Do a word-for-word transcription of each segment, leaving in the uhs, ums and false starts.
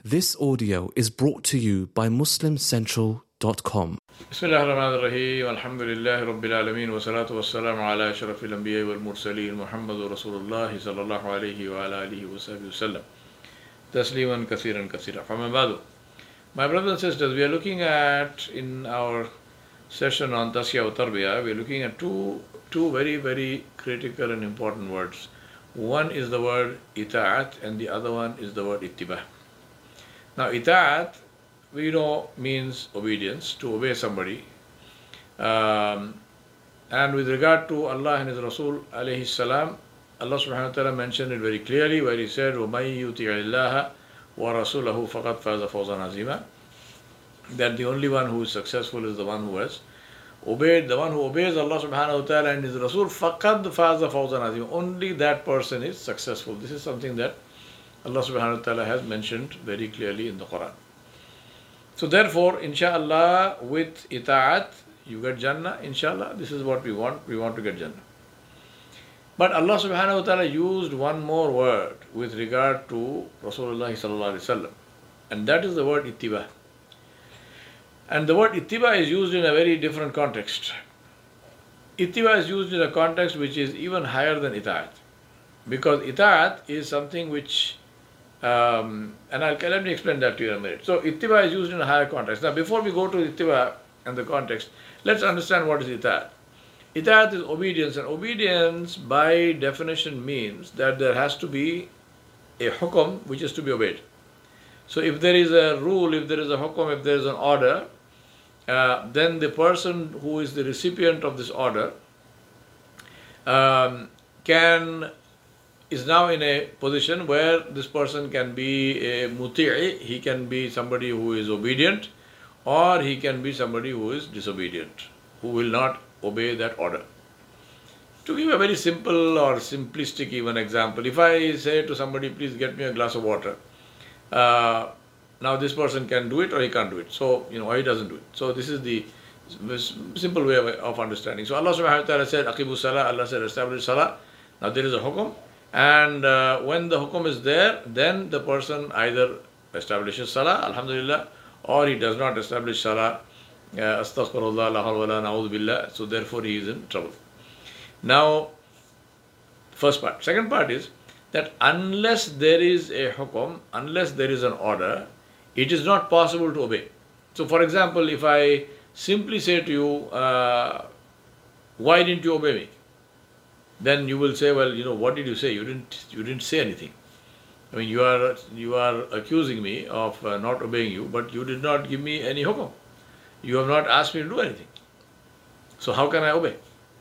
This audio is brought to you by muslim central dot com. بسم الله الرحمن الرحيم الحمد لله رب العالمين والصلاة والسلام على أشرف الأنبياء والمرسلين محمد رسول الله صلى الله عليه وعلى آله وصحبه وسلم تسليما كثيرا كثيرا. فما بعد, my brothers and sisters, we are looking at, in our session on Tasya wa Tarbiyah, we are looking at two two very very critical and important words. One is the word ita'at and the other one is the word ittiba. Now ita'at, we know, means obedience, to obey somebody. Um, and with regard to Allah and His Rasul alayhi salam, Allah subhanahu wa ta'ala mentioned it very clearly where He said, وَمَن يُطِعِ اللَّهَ وَرَسُولَهُ فَقَدْ فَازَ فَوْزًا عَظِيمًا, that the only one who is successful is the one who has obeyed, the one who obeys Allah subhanahu wa ta'ala and His Rasul, فَقَدْ فَازَ فَوْزًا عَظِيمًا. Only that person is successful. This is something that Allah subhanahu wa ta'ala has mentioned very clearly in the Quran. So therefore, inshallah, with ita'at, you get Jannah, inshallah. This is what we want. We want to get Jannah. But Allah subhanahu wa ta'ala used one more word with regard to Rasulullah sallallahu alaihi wasallam, and that is the word ittiba. And the word ittiba is used in a very different context. Ittiba is used in a context which is even higher than ita'at, because ita'at is something which Um, and I'll, let me explain that to you in a minute. So ittiba is used in a higher context. Now before we go to ittiba and the context, let's understand what is ita'at. Ita'at is obedience, and obedience by definition means that there has to be a hukum which is to be obeyed. So if there is a rule, if there is a hukum, if there is an order, uh, then the person who is the recipient of this order um, can is now in a position where this person can be a muti'i, he can be somebody who is obedient, or he can be somebody who is disobedient, who will not obey that order. To give a very simple or simplistic even example, if I say to somebody, please get me a glass of water, uh, now this person can do it or he can't do it. So, you know, or he doesn't do it. So this is the simple way of, of understanding. So Allah subhanahu wa ta'ala said, Aqimu salah, Allah said, establish salah. Now there is a hukum. And uh, when the hukum is there, then the person either establishes salah, alhamdulillah, or he does not establish salah, uh, astaghfirullah, la hawla wa la na'udhu billah, so therefore he is in trouble. Now, first part. Second part is that unless there is a hukum, unless there is an order, it is not possible to obey. So for example, if I simply say to you, uh, why didn't you obey me? Then you will say, well, you know, what did you say? You didn't, you didn't say anything. I mean, you are, you are accusing me of uh, not obeying you, but you did not give me any hukum. You have not asked me to do anything. So how can I obey?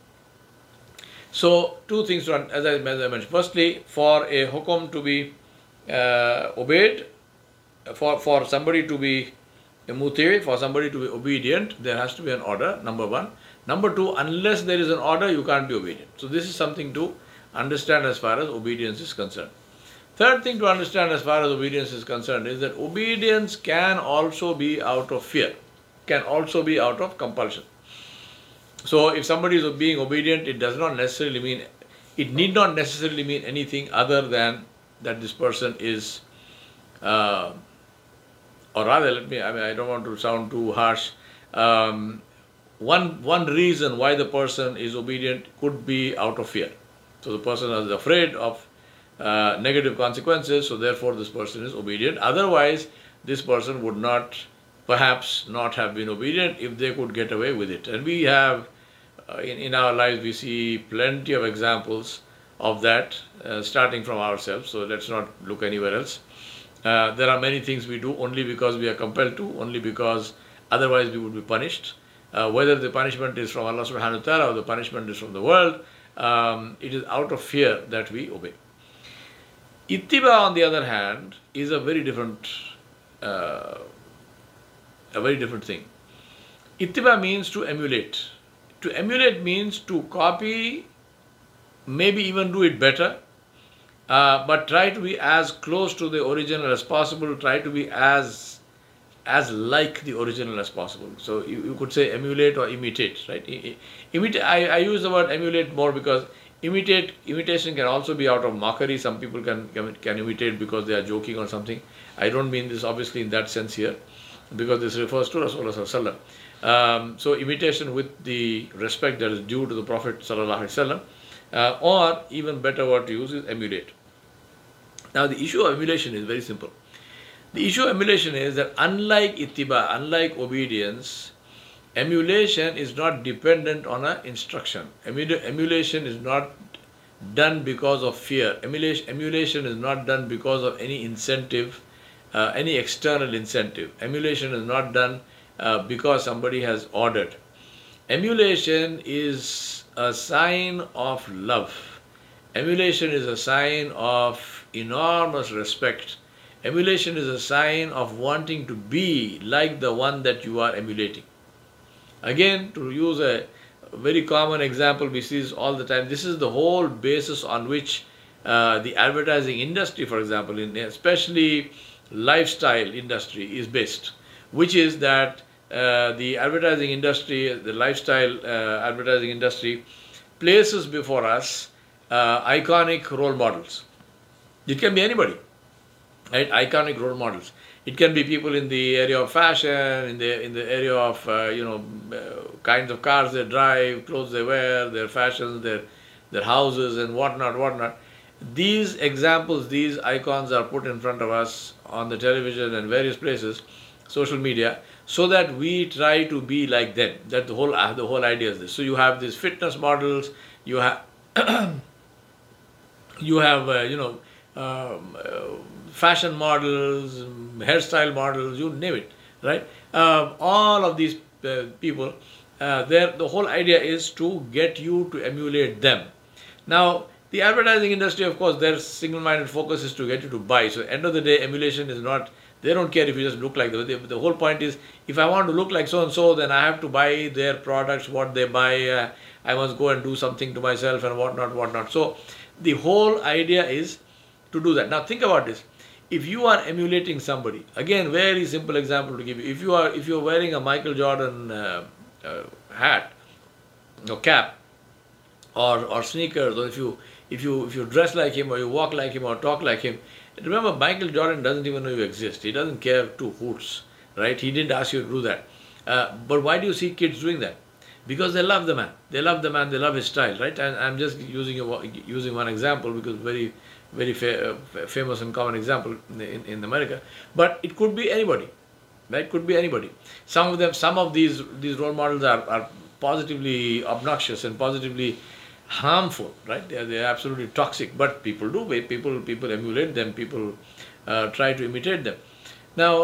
So two things, to, as, I, as I mentioned. Firstly, for a hukum to be uh, obeyed, for, for somebody to be a muti, for somebody to be obedient, there has to be an order, number one. Number two, unless there is an order, you can't be obedient. So this is something to understand as far as obedience is concerned. Third thing to understand as far as obedience is concerned is that obedience can also be out of fear, can also be out of compulsion. So if somebody is being obedient, it does not necessarily mean, it need not necessarily mean anything other than that this person is, uh, or rather, let me, I mean, I don't want to sound too harsh. Um, One, one reason why the person is obedient could be out of fear. So the person is afraid of uh, negative consequences, so therefore this person is obedient. Otherwise, this person would not, perhaps not have been obedient if they could get away with it. And we have, uh, in, in our lives, we see plenty of examples of that, uh, starting from ourselves. So let's not look anywhere else. Uh, there are many things we do only because we are compelled to, only because otherwise we would be punished. Uh, whether the punishment is from Allah subhanahu wa ta'ala or the punishment is from the world, um, it is out of fear that we obey. Ittiba, on the other hand, is a very different, uh, a very different thing. Ittiba means to emulate. To emulate means to copy, maybe even do it better, uh, but try to be as close to the original as possible, try to be as as like the original as possible. So you, you could say emulate or imitate, right? Imitate, I, I use the word emulate more because Imitate imitation can also be out of mockery. Some people can, can can imitate because they are joking or something. I don't mean this obviously in that sense here, because this refers to Rasulullah sallallahu alaihi wasallam. Um, so imitation with the respect that is due to the Prophet sallallahu alaihi wasallam, uh, or even better word to use is emulate. Now the issue of emulation is very simple. The issue of emulation is that unlike ittiba, unlike obedience, emulation is not dependent on an instruction. Emula- emulation is not done because of fear. Emulation, emulation is not done because of any incentive, uh, any external incentive. Emulation is not done uh, because somebody has ordered. Emulation is a sign of love. Emulation is a sign of enormous respect. Emulation is a sign of wanting to be like the one that you are emulating. Again, to use a very common example we see this all the time, this is the whole basis on which uh, the advertising industry, for example, in especially lifestyle industry is based, which is that uh, the advertising industry, the lifestyle uh, advertising industry places before us uh, iconic role models. It can be anybody, right? Iconic role models. It can be people in the area of fashion, in the in the area of uh, you know uh, kinds of cars they drive, clothes they wear, their fashions, their their houses and whatnot, whatnot. These examples, these icons are put in front of us on the television and various places, social media, so that we try to be like them. That the whole uh, the whole idea is this. So you have these fitness models, you have you have uh, you know. Um, uh, fashion models, hairstyle models, you name it, right? Um, all of these uh, people, uh, the whole idea is to get you to emulate them. Now, the advertising industry, of course, their single-minded focus is to get you to buy. So, end of the day, emulation is not, they don't care if you just look like them. The whole point is, if I want to look like so-and-so, then I have to buy their products, what they buy. Uh, I must go and do something to myself and whatnot, whatnot. So, the whole idea is to do that. Now, think about this. If you are emulating somebody, again, very simple example to give you. If you are, if you are wearing a Michael Jordan uh, uh, hat, or cap, or or sneakers, or if you if you if you dress like him, or you walk like him, or talk like him, remember Michael Jordan doesn't even know you exist. He doesn't care two hoots, right? He didn't ask you to do that. Uh, but why do you see kids doing that? Because they love the man. They love the man. They love his style, right? And I'm just using a, using one example because very. very fa- uh, famous and common example in, in America, but it could be anybody, right? Could be anybody. Some of them, some of these these role models are, are positively obnoxious and positively harmful, right? They are, they are absolutely toxic, but people do, people people emulate them, people uh, try to imitate them. Now,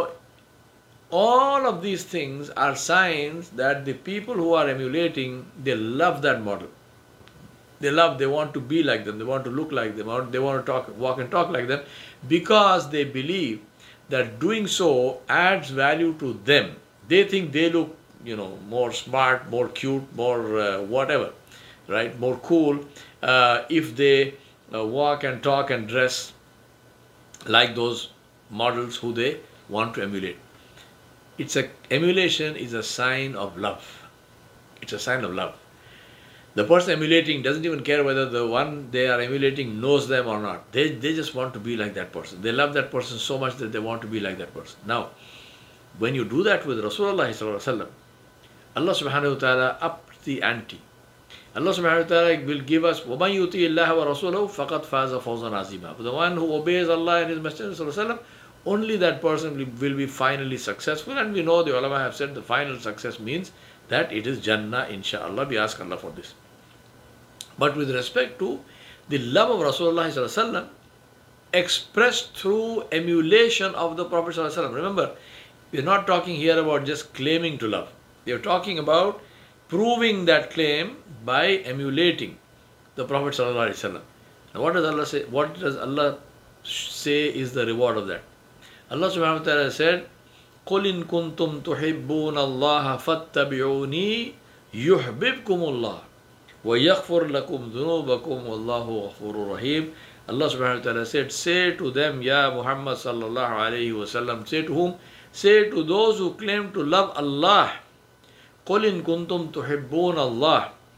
all of these things are signs that the people who are emulating, they love that model. They love, they want to be like them, they want to look like them, or they want to talk, walk and talk like them, because they believe that doing so adds value to them. They think they look, you know, more smart, more cute, more uh, whatever, right, more cool, uh, if they uh, walk and talk and dress like those models who they want to emulate. It's a, emulation is a sign of love. It's a sign of love. The person emulating doesn't even care whether the one they are emulating knows them or not. They, they just want to be like that person. They love that person so much that they want to be like that person. Now, when you do that with Rasulullah sallallahu alaihi wasallam, Allah subhanahu wa ta'ala ups the ante. Allah subhanahu wa ta'ala will give us, وَمَنْ يُطِيِ اللَّهَ وَرَسُولَهُ فَقَدْ فَازَ فَوْزًا عَظِيمًا. The one who obeys Allah and His Messenger sallallahu alaihi wasallam, only that person will, will be finally successful. And we know the ulama have said the final success means that it is Jannah, inshaAllah. We ask Allah for this. But with respect to the love of Rasulullah sallallahu alaihi wasallam expressed through emulation of the Prophet sallallahu alaihi wasallam. Remember, we are not talking here about just claiming to love. We are talking about proving that claim by emulating the Prophet sallallahu alaihi wasallam. Now, what does Allah say? What does Allah say is the reward of that? Allah subhanahu wa ta'ala said, قُلْ إِن كُنْتُمْ تُحِبُّونَ اللَّهَ فَاتَّبِعُونِي يُحْبِبْكُمُ اللَّهُ وَيَغْفُرْ لَكُمْ ذُنُوبَكُمْ وَاللَّهُ غَفُورٌ رَحِيمٌ. Allah subhanahu wa ta'ala said, say to them, Ya Muhammad sallallahu alayhi wa sallam, say to whom? Say to those who claim to love Allah. قُلْ إِن كُنْتُمْ تُحِبُّونَ اللَّهَ.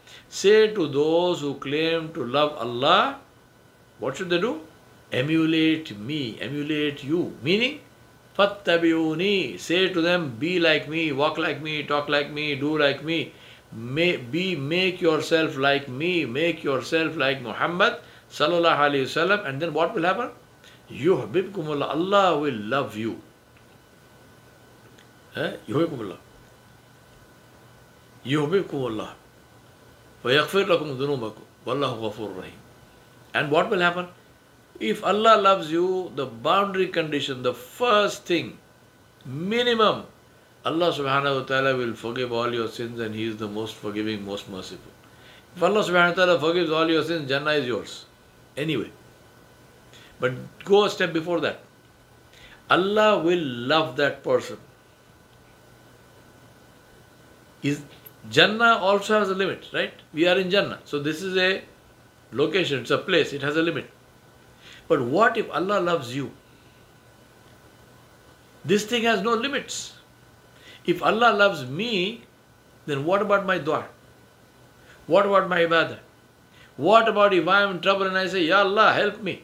Say to those who claim to love Allah, what should they do? Emulate me, emulate you. Meaning, fattabi'uni. Say to them, be like me, walk like me, talk like me, do like me. May, be, make yourself like me, make yourself like Muhammad sallallahu alaihi wasallam. And then what will happen? Yuhbibkumullah. Allah will love you. Eh? Yuhbibkumullah. Yuhbibkumullah. وَيَغْفِرْ لَكُمْ ذُنُوبَكُمْ وَاللَّهُ غَفُورٌ رَحِيمٌ. And what will happen? If Allah loves you, the boundary condition, the first thing, minimum, Allah subhanahu wa ta'ala will forgive all your sins, and He is the most forgiving, most merciful. If Allah subhanahu wa ta'ala forgives all your sins, Jannah is yours. Anyway. But go a step before that. Allah will love that person. Is Jannah also has a limit, right? We are in Jannah. So this is a location, it's a place, it has a limit. But what if Allah loves you? This thing has no limits. If Allah loves me, then what about my dua? What about my ibadah? What about if I am in trouble and I say, Ya Allah, help me?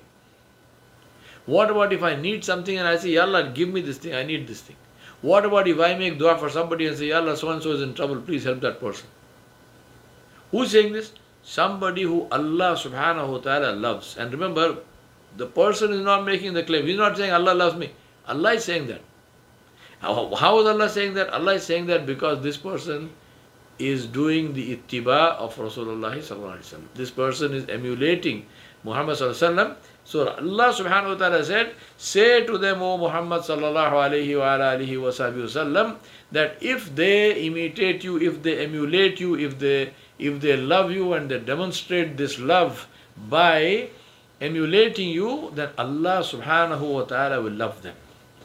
What about if I need something and I say, Ya Allah, give me this thing, I need this thing? What about if I make dua for somebody and say, Ya Allah, so and so is in trouble, please help that person? Who's saying this? Somebody who Allah subhanahu wa ta'ala loves. And remember, the person is not making the claim. He's not saying Allah loves me. Allah is saying that. How, how is Allah saying that? Allah is saying that because this person is doing the ittiba of Rasulullah sallallahu alaihi wasallam. This person is emulating Muhammad sallallahu alaihi wasallam. So Allah subhanahu wa ta'ala said, say to them, O Muhammad sallallahu alaihi wa alihi wa sallam, that if they imitate you, if they emulate you, if they if they love you and they demonstrate this love by emulating you, then Allah subhanahu wa ta'ala will love them.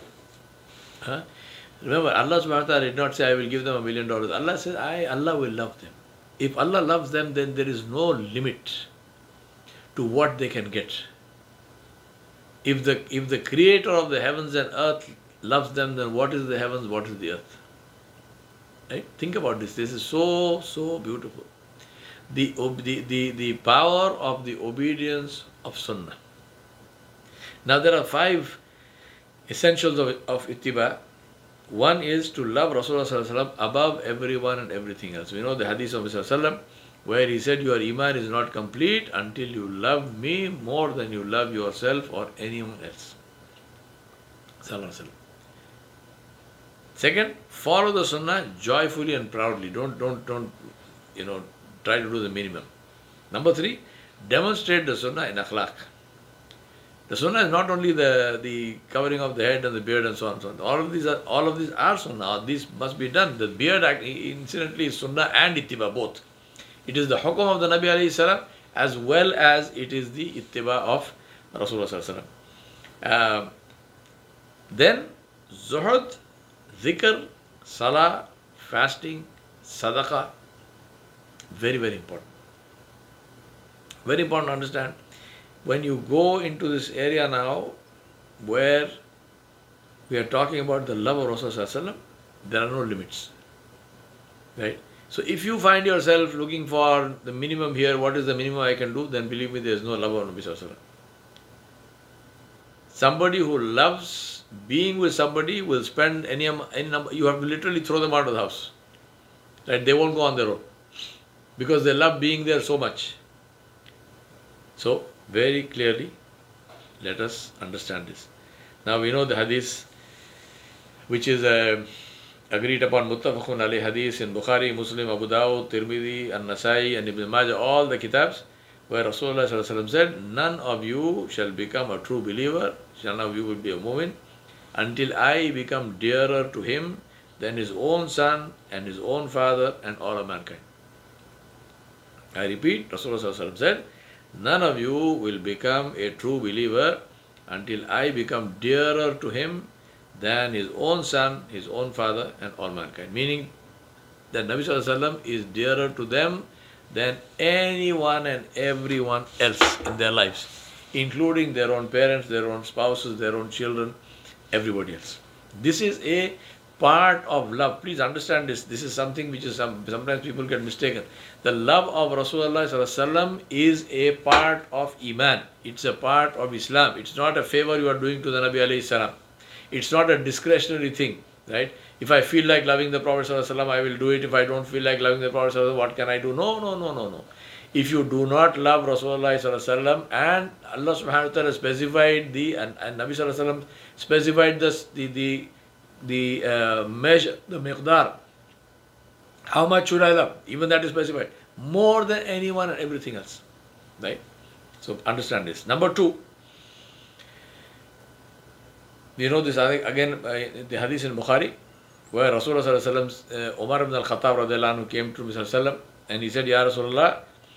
Huh? Remember, Allah subhanahu wa ta'ala did not say, I will give them a million dollars. Allah says, I, Allah will love them. If Allah loves them, then there is no limit to what they can get. If the if the creator of the heavens and earth loves them, then what is the heavens, what is the earth? Right? Think about this. This is so, so beautiful. The, the, the, the power of the obedience of Sunnah. Now there are five essentials of, of ittiba. One is to love Rasulullah sallallahu alaihi wasallam above everyone and everything else. We know the hadith of Rasulullah sallallahu alaihi wasallam, where he said, your iman is not complete until you love me more than you love yourself or anyone else. Sallallahu alaihi wasallam. Second, follow the sunnah joyfully and proudly. Don't, don't, don't, you know, try to do the minimum. Number three, demonstrate the sunnah in akhlaq. The sunnah is not only the, the covering of the head and the beard and so on and so on. All of these are, all of these are sunnah. These must be done. The beard, incidentally, is sunnah and ittiba, both. It is the hukum of the Nabi alayhi salam as well as it is the ittiba of Rasulullah sallallahu alaihi wasallam. Uh, then, zuhud, dhikr, salah, fasting, sadaqah, very, very important. Very important to understand. When you go into this area now where we are talking about the love of Rasulullah sallallahu alaihi wasallam, there are no limits. Right? So if you find yourself looking for the minimum here, what is the minimum I can do, then believe me, there is no love of Nabi sallallahu alaihi wasallam. Somebody who loves being with somebody will spend any, any number, you have to literally throw them out of the house. Right? They won't go on their own because they love being there so much. So, very clearly, let us understand this. Now we know the hadith, which is uh, agreed upon, muttafaqun alayhi hadith in Bukhari, Muslim, Abu Dawud, Tirmidhi, and Nasai, and Ibn Majah, all the kitabs, where Rasulullah sallallahu alaihi wasallam said, none of you shall become a true believer, none of you will be a mu'min, until I become dearer to him than his own son and his own father and all of mankind. I repeat, Rasulullah sallallahu alaihi wasallam said, none of you will become a true believer until I become dearer to him than his own son, his own father, and all mankind. Meaning that Nabi sallallahu alaihi wasallam is dearer to them than anyone and everyone else in their lives, including their own parents, their own spouses, their own children, everybody else. This is a part of love. Please understand this. This is something which is some, sometimes people get mistaken. The love of Rasulullah sallallahu alaihi wasallam is a part of Iman. It's a part of Islam. It's not a favor you are doing to the Nabi alayhi salam. It's not a discretionary thing, right? If I feel like loving the Prophet sallallahu alaihi wasallam, I will do it. If I don't feel like loving the Prophet sallallahu alaihi wasallam, what can I do? No, no, no, no, no. If you do not love Rasulullah sallallahu alaihi wasallam, and Allah subhanahu wa ta'ala specified the, and, and Nabi sallallahu alaihi wasallam specified this, the, the, the uh, measure, the miqdar, how much should I love? Even that is specified. More than anyone and everything else, right? So understand this. Number two, you know this again, uh, the hadith in Bukhari, where Rasulullah sallallahu alaihi wasallam, uh, Umar ibn al-Khattab radiallahu anhu came to Rasulullah sallallahu alaihi wasallam, and he said, Ya Rasulullah,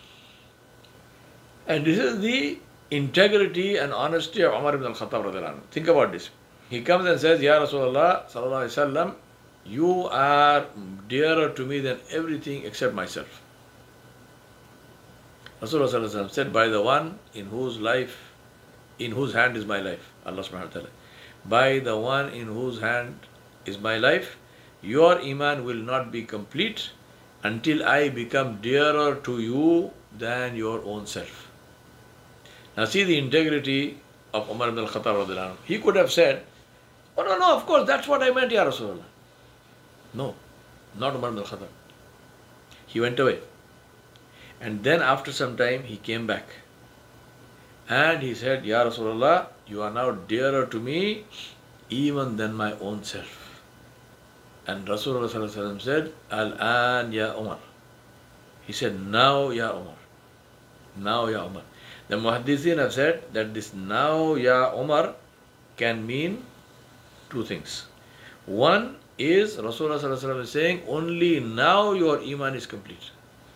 and this is the integrity and honesty of Umar ibn al-Khattab radiallahu anhu. Think about this. He comes and says, Ya Rasulullah sallallahu alaihi wasallam, you are dearer to me than everything except myself. Rasulullah sallallahu alaihi wasallam said, by the one in whose life, in whose hand is my life, Allah subhanahu wa ta'ala, by the one in whose hand is my life, your iman will not be complete until I become dearer to you than your own self. Now see the integrity of Umar ibn al-Khattab radiallahu anhu. He could have said, oh no, no, of course, that's what I meant, Ya Rasulullah. No, not Umar ibn al-Khattab. He went away. And then after some time, he came back. And he said, Ya Rasulullah, you are now dearer to me even than my own self. And Rasulullah sallallahu alaihi wasallam said, Al-an ya Umar. He said, now ya Umar. Now ya Umar. The Muhaddithin have said that this now ya Umar can mean two things. One is Rasulullah sallallahu alaihi wasallam is saying, only now your iman is complete.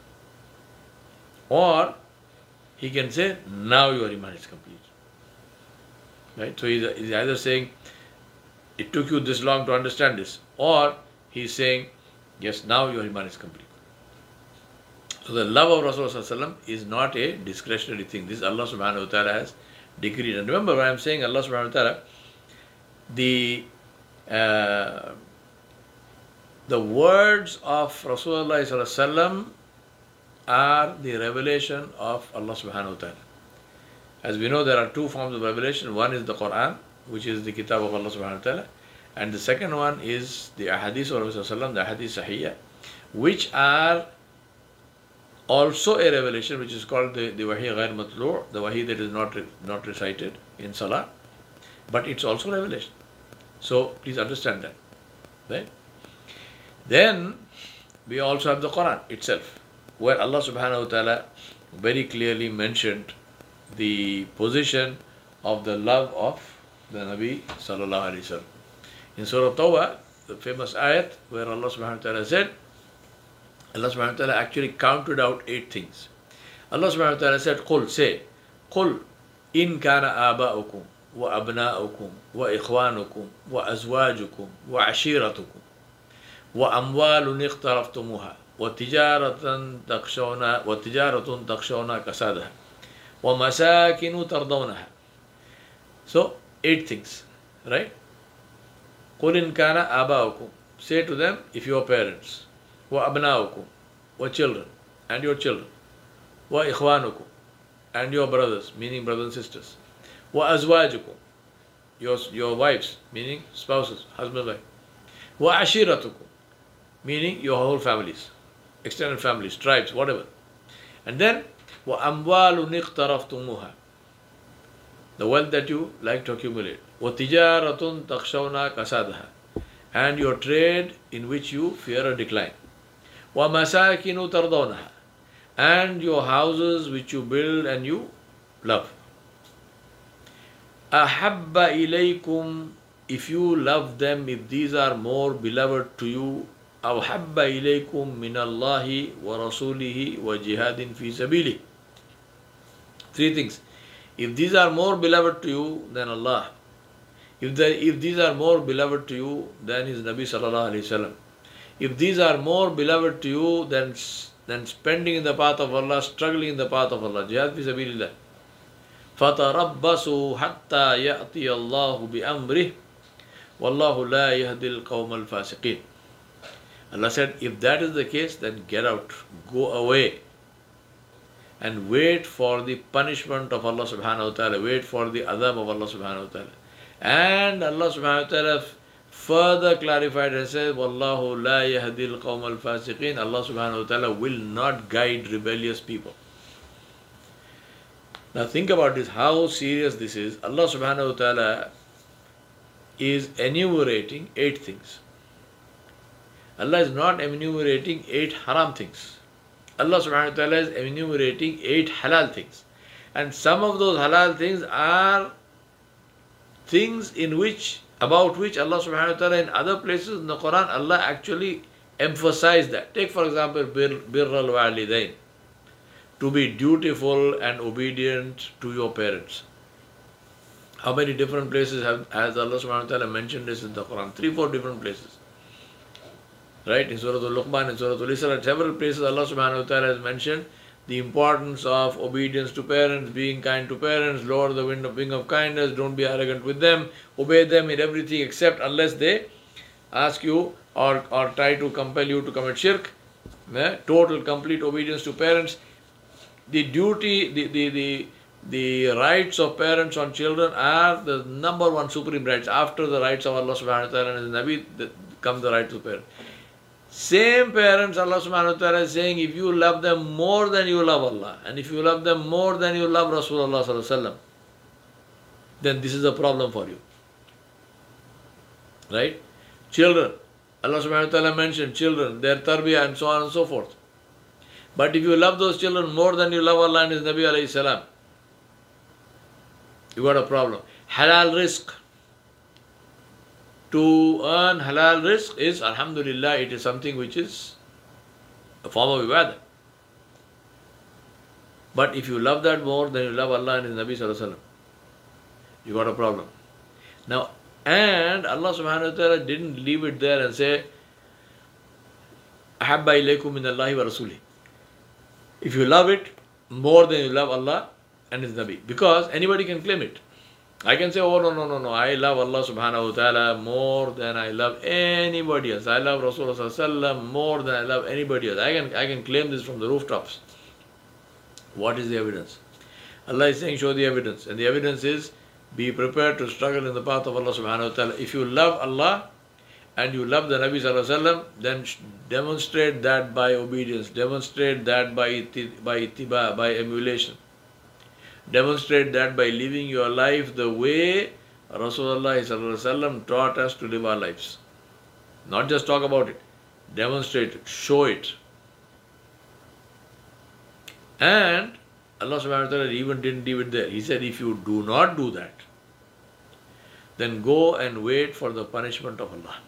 Or he can say, now your iman is complete. Right? So he's either saying, it took you this long to understand this, or he's saying, yes, now your iman is complete. So the love of Rasulullah sallallahu alaihi wasallam is not a discretionary thing. This Allah subhanahu wa ta'ala has decreed. And remember, when I'm saying Allah subhanahu wa ta'ala, the uh, the words of Rasulullah sallallahu alaihi wasallam are the revelation of Allah subhanahu wa ta'ala. As we know, there are two forms of revelation. One is the Quran, which is the kitab of Allah subhanahu wa ta'ala. And the second one is the ahadith of Rasulullah, the ahadith sahiyya, which are also a revelation, which is called the, the wahi ghair matlu', the wahi that is not, not recited in salah. But it's also revelation. So please understand that. Right? Then we also have the Quran itself, where Allah subhanahu wa ta'ala very clearly mentioned the position of the love of the Nabi sallallahu alaihi wasallam. In Surah Tawbah, the famous ayat where Allah subhanahu wa ta'ala said, Allah subhanahu wa ta'ala actually counted out eight things. Allah subhanahu wa ta'ala said, Qul, say, Qul in kana aba'ukum wa abna'ukum wa ikhwanukum wa azwajukum wa ashiratukum wa amwalun iqtaraftumuha wa tijaratan takshawna wa tijaratun takshawna kasadaha wa masakinu tardawnaha. So, eight things, right? Qul in kana aba'ukum. Say to them, if your parents, wa abna'ukum, wa children, and your children, wa ikhwanukum, and your brothers, meaning brothers and sisters, wa azwajukum, your, your wives, meaning spouses, husband, wife, wa ashiratukum, meaning your whole families, extended families, tribes, whatever. And then, wa amwalun iqtaraftumuha, the wealth that you like to accumulate, wa tijaratun takshawna kasadaha, and your trade in which you fear a decline, wa masakinu tardawnaha, and your houses which you build and you love. Ahabba ilaykum, if you love them, if these are more beloved to you, aw habba ilaykum min Allahi wa rasulihi wa jihadin fi sabili. Three things. If these are more beloved to you than Allah, if, the, if these are more beloved to you than His Nabi sallallahu alayhi wasallam, if these are more beloved to you than, than spending in the path of Allah, struggling in the path of Allah, jihad fi sabilillah, فَتَرَبَّصُوا حَتَّى يَأْتِيَ اللَّهُ بِأَمْرِهِ Wallahu la yahdil qawm al-fasiqeen. Allah said, if that is the case, then get out, go away, and wait for the punishment of Allah subhanahu wa ta'ala, wait for the adhab of Allah subhanahu wa ta'ala. And Allah subhanahu wa ta'ala further clarified and said, Wallahu la yahdil qawm al-fasiqeen. Allah subhanahu wa ta'ala will not guide rebellious people. Now think about this, how serious this is. Allah subhanahu wa ta'ala is enumerating eight things. Allah is not enumerating eight haram things. Allah subhanahu wa ta'ala is enumerating eight halal things. And some of those halal things are things in which, about which Allah subhanahu wa ta'ala in other places in the Quran, Allah actually emphasized that. Take for example, bir, birral walidain, to be dutiful and obedient to your parents. How many different places have, has Allah subhanahu wa ta'ala mentioned this in the Quran? Three, four different places. Right? In Surah Al-Luqman, in Surah Al-Isra, several places Allah subhanahu wa ta'ala has mentioned the importance of obedience to parents, being kind to parents, lower the wing of, wing of kindness, don't be arrogant with them, obey them in everything except unless they ask you or, or try to compel you to commit shirk. Yeah? Total, complete obedience to parents. The duty, the, the, the, the rights of parents on children are the number one supreme rights. After the rights of Allah subhanahu wa ta'ala and His Nabi, the, come the rights of parents. Same parents, Allah subhanahu wa ta'ala is saying, if you love them more than you love Allah, and if you love them more than you love Rasulullah sallallahu alaihi wasallam, then this is a problem for you. Right? Children, Allah subhanahu wa ta'ala mentioned children, their tarbiyah and so on and so forth. But if you love those children more than you love Allah and His Nabi alayhi salam, you got a problem. Halal rizq. To earn halal rizq is, alhamdulillah, it is something which is a form of ibadah. But if you love that more than you love Allah and His Nabi sallallahu alaihi wasallam, you got a problem. Now, and Allah subhanahu wa ta'ala didn't leave it there and say, Ahabba ilaykum min Allahi wa Rasuli. If you love it more than you love Allah and His Nabi, because anybody can claim it. I can say, oh no, no, no, no, I love Allah subhanahu wa ta'ala more than I love anybody else. I love Rasulullah sallallahu alaihi wasallam more than I love anybody else. I can, I can claim this from the rooftops. What is the evidence? Allah is saying, show the evidence. And the evidence is, be prepared to struggle in the path of Allah subhanahu wa ta'ala. If you love Allah and you love the Nabi sallallahu alaihi wasallam, then demonstrate that by obedience. Demonstrate that by, iti, by ittiba, by emulation. Demonstrate that by living your life the way Rasulullah sallallahu alaihi wasallam taught us to live our lives. Not just talk about it. Demonstrate it. Show it. And Allah subhanahu wa ta'ala even didn't leave it there. He said, if you do not do that, then go and wait for the punishment of Allah.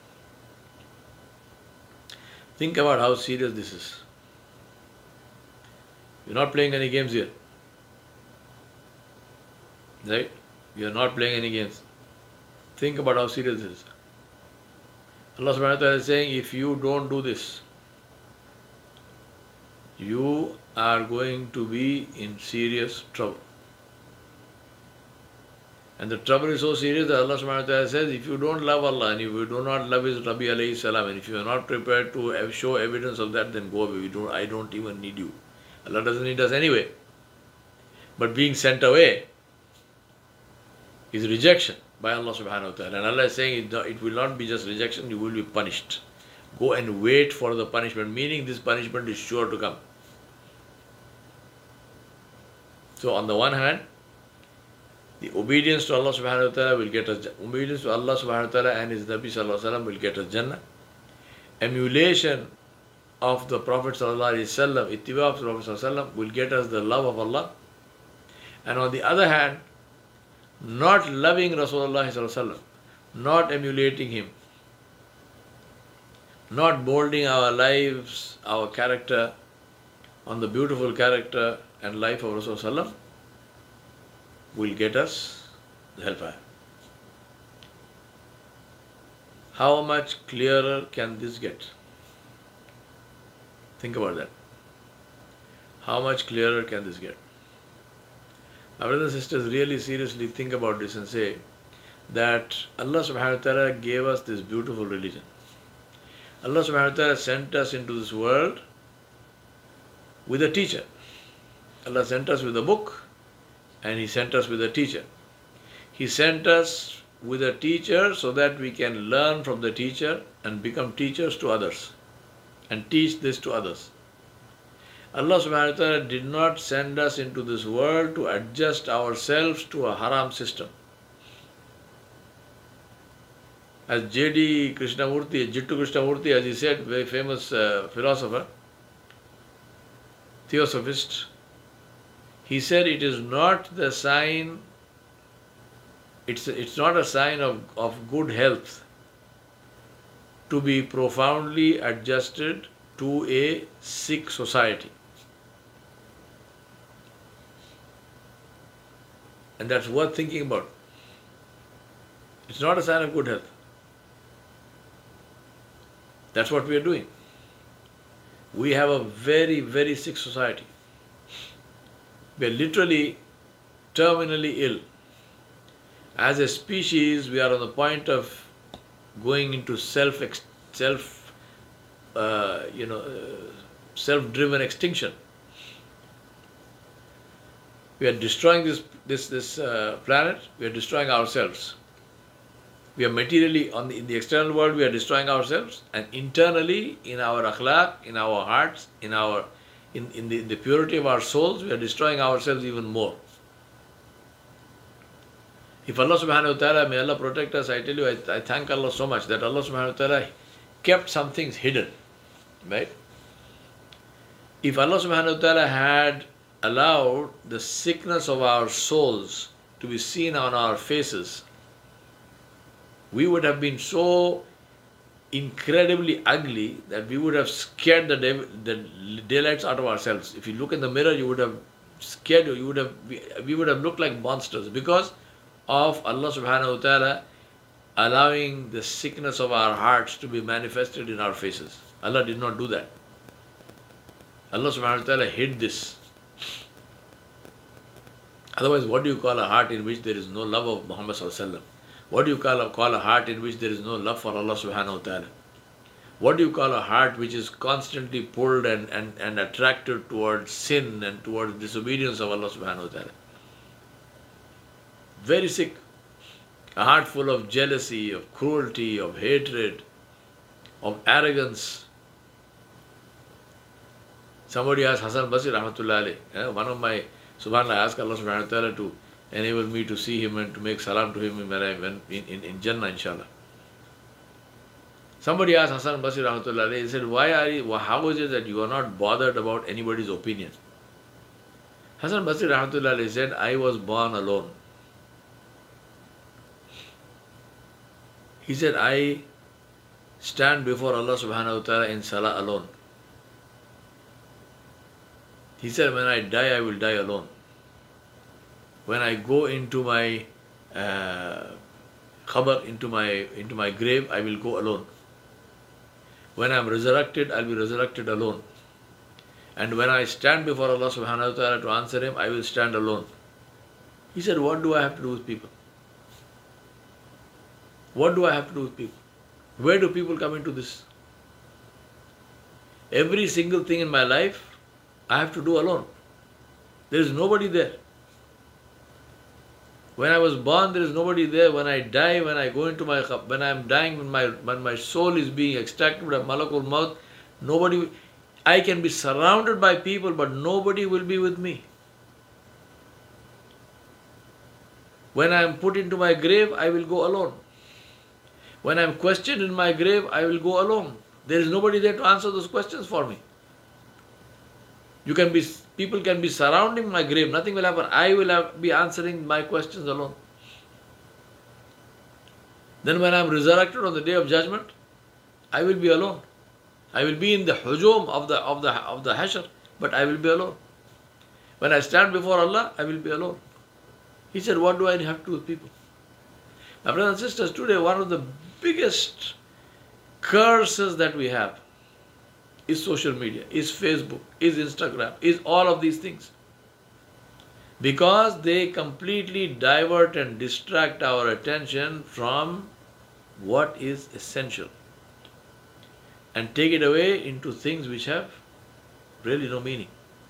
Think about how serious this is. You're not playing any games here. Right? You are not playing any games. Think about how serious this is. Allah subhanahu wa ta'ala is saying, if you don't do this, you are going to be in serious trouble. And the trouble is so serious that Allah subhanahu wa ta'ala says, if you don't love Allah and if you do not love His Nabi alayhi salam, and if you are not prepared to show evidence of that, then go away. We don't, I don't even need you. Allah doesn't need us anyway. But being sent away is rejection by Allah subhanahu wa ta'ala. And Allah is saying it, it will not be just rejection, you will be punished. Go and wait for the punishment, meaning this punishment is sure to come. So on the one hand, the obedience to Allah subhanahu wa ta'ala will get us, obedience to Allah subhanahu wa ta'ala and His Nabi sallallahu alaihi wasallam will get us Jannah. Emulation of the Prophet sallallahu alaihi wasallam, ittiba of the Prophet sallallahu alaihi wasallam will get us the love of Allah. And on the other hand, not loving Rasulullah sallallahu alaihi wasallam, not emulating him, not molding our lives, our character on the beautiful character and life of Rasulullah sallallahu alaihi wasallam will get us the hellfire. How much clearer can this get? Think about that. How much clearer can this get? Now, brothers and sisters, really seriously think about this and say, that Allah subhanahu wa ta'ala gave us this beautiful religion. Allah subhanahu wa ta'ala sent us into this world with a teacher. Allah sent us with a book and He sent us with a teacher. He sent us with a teacher so that we can learn from the teacher and become teachers to others and teach this to others. Allah subhanahu wa ta'ala did not send us into this world to adjust ourselves to a haram system. As J D Krishnamurti, Jittu Krishnamurti, as he said, very famous uh, philosopher, theosophist, he said it is not the sign, it's, it's not a sign of, of good health to be profoundly adjusted to a sick society. And that's worth thinking about. It's not a sign of good health. That's what we are doing. We have a very, very sick society. We are literally terminally ill. As a species, we are on the point of going into self, self, uh, you know, uh, self-driven extinction. We are destroying this this this uh, planet. We are destroying ourselves. We are materially on the, in the external world. We are destroying ourselves, and internally, in our akhlaq, in our hearts, in our in in the, in the purity of our souls, we are destroying ourselves even more. If Allah subhanahu wa ta'ala, may Allah protect us, I tell you, I, I thank Allah so much that Allah subhanahu wa ta'ala kept some things hidden, right? If Allah subhanahu wa ta'ala had allowed the sickness of our souls to be seen on our faces, we would have been so incredibly ugly that we would have scared the, day, the daylights out of ourselves. If you look in the mirror, you would have scared you, you would have, we, we would have looked like monsters because of Allah subhanahu wa ta'ala allowing the sickness of our hearts to be manifested in our faces. Allah did not do that. Allah subhanahu wa ta'ala hid this. Otherwise, what do you call a heart in which there is no love of Muhammad sallallahu alaihi wasallam? What do you call a, call a heart in which there is no love for Allah subhanahu wa ta'ala? What do you call a heart which is constantly pulled and, and, and attracted towards sin and towards disobedience of Allah subhanahu wa ta'ala? Very sick. A heart full of jealousy, of cruelty, of hatred, of arrogance. Somebody asked Hassan Basri rahmatullahi alayhi, one of my, subhanAllah, I asked Allah subhanahu wa ta'ala to enable me to see him and to make salam to him when I went in, in, in Jannah, inshallah. Somebody asked Hassan Basri rahmatullahi alayhi, he said, why are you, how is it that you are not bothered about anybody's opinion? Hassan Basri rahmatullahi alayhi said, I was born alone. He said, I stand before Allah subhanahu wa ta'ala in salah alone. He said, when I die, I will die alone. When I go into my uh, khabar, into my, into my grave, I will go alone. When I am resurrected, I will be resurrected alone. And when I stand before Allah subhanahu wa ta'ala to answer Him, I will stand alone. He said, what do I have to do with people? What do I have to do with people? Where do people come into this? Every single thing in my life, I have to do alone. There is nobody there. When I was born, there is nobody there. When I die, when I go into my, when I am dying, when my, when my soul is being extracted by Malakul Maut, nobody, I can be surrounded by people, but nobody will be with me. When I am put into my grave, I will go alone. When I am questioned in my grave, I will go alone. There is nobody there to answer those questions for me. You can be, people can be surrounding my grave, nothing will happen. I will have, be answering my questions alone. Then when I am resurrected on the day of judgment, I will be alone. I will be in the hujum of the of the of the hashr, but I will be alone. When I stand before Allah, I will be alone. He said, what do I have to do with people? My brothers and sisters, today one of the biggest curses that we have is social media, is Facebook, is Instagram, is all of these things. Because they completely divert and distract our attention from what is essential and take it away into things which have really no meaning.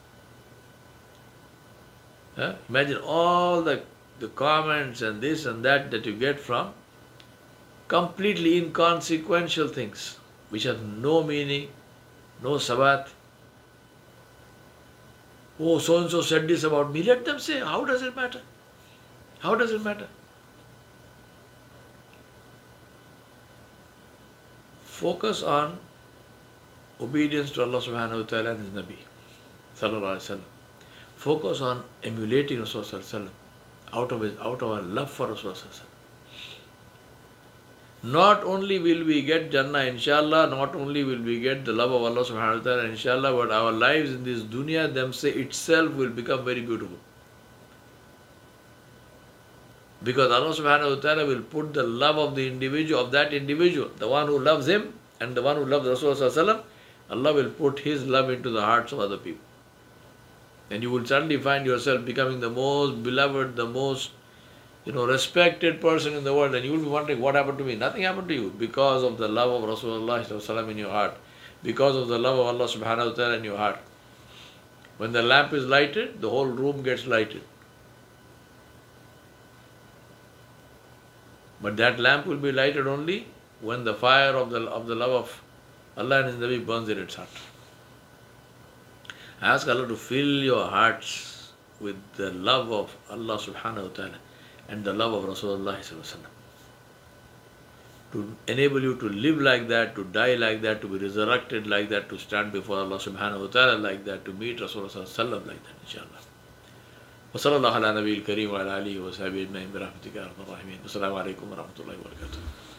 Huh? Imagine all the, the comments and this and that that you get from completely inconsequential things which have no meaning, no sabat. Oh, so and so said this about me. Let them say. How does it matter? How does it matter? Focus on obedience to Allah subhanahu wa ta'ala and His Nabi sallallahu alaihi wasallam. Focus on emulating Rasulullah sallallahu alaihi wasallam out of his out of our love for Rasulullah sallallahu alaihi wasallam. Not only will we get Jannah, inshallah, not only will we get the love of Allah subhanahu wa ta'ala, inshallah, but our lives in this dunya themselves itself will become very beautiful. Because Allah subhanahu wa ta'ala will put the love of the individual, of that individual, the one who loves him and the one who loves Rasulullah sallallahu alaihi wasallam, Allah will put His love into the hearts of other people. And you will suddenly find yourself becoming the most beloved, the most you know, respected person in the world, and you will be wondering, what happened to me? Nothing happened to you because of the love of Rasulullah sallallahu alaihi wasallam in your heart, because of the love of Allah subhanahu wa ta'ala in your heart. When the lamp is lighted, the whole room gets lighted. But that lamp will be lighted only when the fire of the of the love of Allah and His Nabi burns in its heart. I ask Allah to fill your hearts with the love of Allah subhanahu wa ta'ala and the love of Rasulullah sallallahu alaihi wasallam, to enable you to live like that, to die like that, to be resurrected like that, to stand before Allah subhanahu wa ta'ala like that, to meet Rasulullah sallallahu alaihi wasallam like that, inshallah. Wa sallallahu ala nabiyil kareem wa ala alihi wa sahbihi ajma'in bi rahmatika ya arhamar rahimin. Assalamu alaikum wa rahmatullahi wa barakatuh.